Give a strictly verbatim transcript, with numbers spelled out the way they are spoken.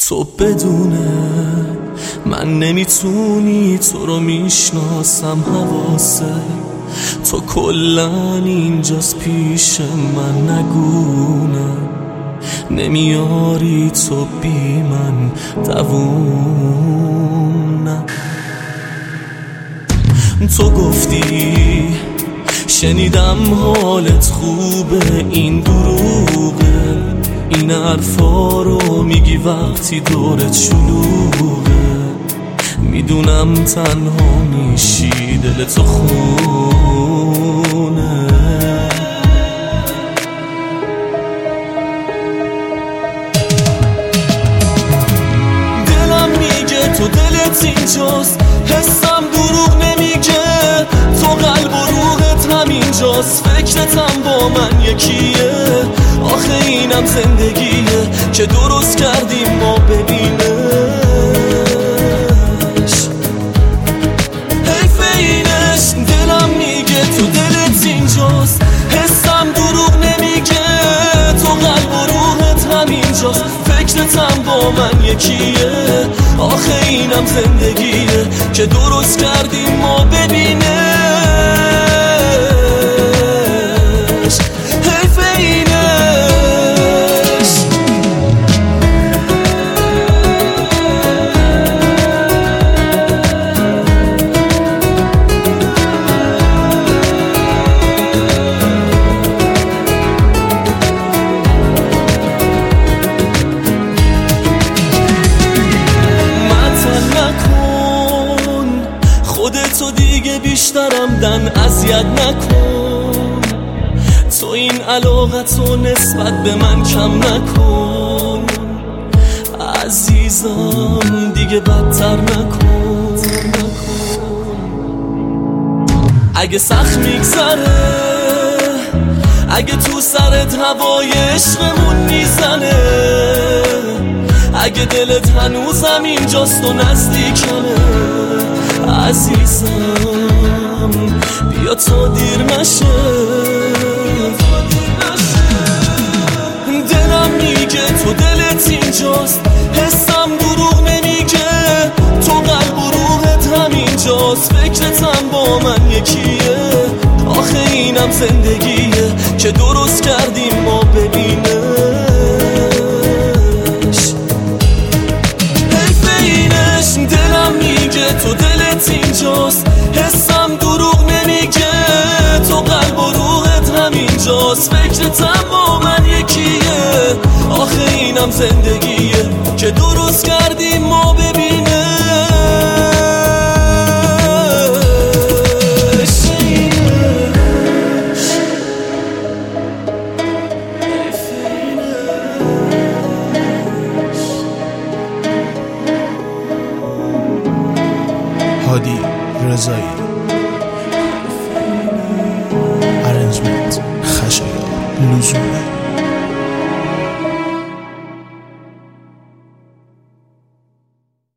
تو بدونه من نمیتونی، تو رو میشناسم حواسه تو کلن اینجاست پیش من، نگونه نمیاری تو بی من دوونه. تو گفتی شنیدم حالت خوبه، این دروغه، این حرفا رو میگی وقتی دورت شلوغه. میدونم تنها میشی، دل تو خونه. دلم میگه تو دلت اینجاست، حسم دروغ نمیگه، تو قلب و روحت همینجاست، فکرتم با من یکیه. آخه اینم زندگیه که درست کردیم ما ببینش. حیف اینش، دلم میگه تو دلت اینجاست، حسم دروغ نمیگه، تو قلب و روحت همینجاست، فکرتم با من یکیه. آخه اینم زندگیه که درست کردیم ما ببینش. حیف اینش. خودتو دیگه بیشترم دن اذیت نکن، تو این علاقتو نسبت به من کم نکن. عزیزم دیگه بدتر نکن. اگه سخت میگذره، اگه تو سرت هوای عشقمون میزنه، اگه دلت هنوزم اینجاست و نزدیکمه، عزیزم بیا تا دیر نشه. دلم میگه تو دلت اینجاست، حسم دروغ نمیگه، تو قلب و روحت همینجاست، فکرتم با من یکیه. آخه اینم زندگیه که درست کردیم ما ببینش. حیف اینش، دلم میگه تو دلت اینجاست، حسم دروغ نمیگه، تو قلب و روحت همینجاست، فکرتم با من یکیه. آخه اینم زندگیه که درست کردیم ما ببینش. هادی رضایی، ارنجمنت خشایار، لزوم